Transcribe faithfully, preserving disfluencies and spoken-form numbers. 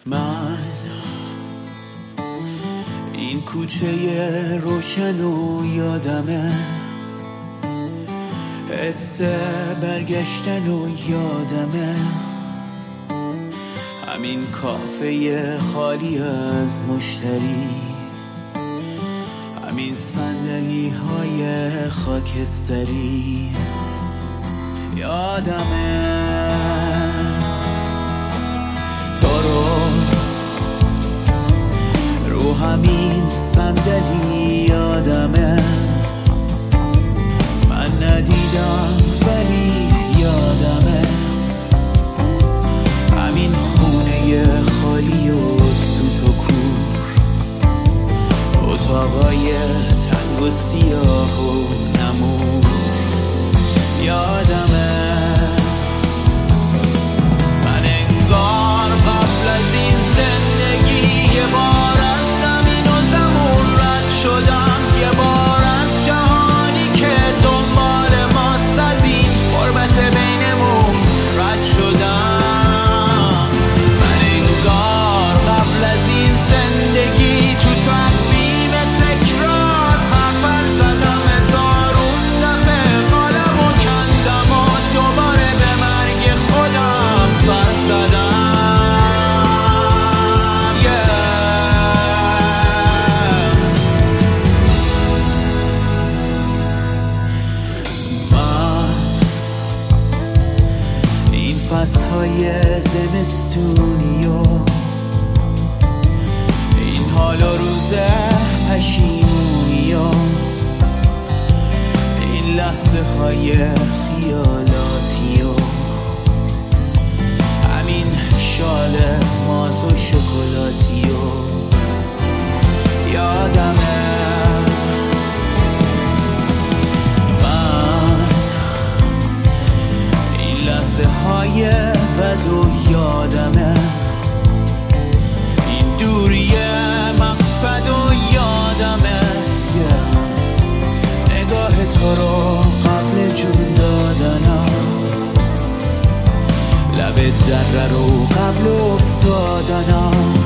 من این کوچه روشن و یادمه، حس برگشتن و یادمه، همین کافه خالی از مشتری، همین صندلی های خاکستری. یادمه تو رو رو همین صندلی، یادمه من ندیدم ولی یادمه، همین خونه خالی و سوت و کور، اتاقای تنگ و سیاه و نمور. یادمه من انگار قبل از این زندگی یه بار از زمین و زمون رد شدم، یه بار از جهانی که دنبال ماست از این غربت بینمون رد شدم. من انگار قبل از این زندگی تو تقویم تکرار حرفت زدم، هزارون دفعه قالم و کندم و دوباره به مرگ خودم سر زدم. فصل‌های زمستونی و این حال و روز پشیمونی و این لحظه های خیالاتی و همین شال مات و شکلاتی و یادمه های بد و یادمه، این دوری مقصد و یادمه، نگاه تو رو قبل جون دادنم، لب دره رو قبل افتادنم.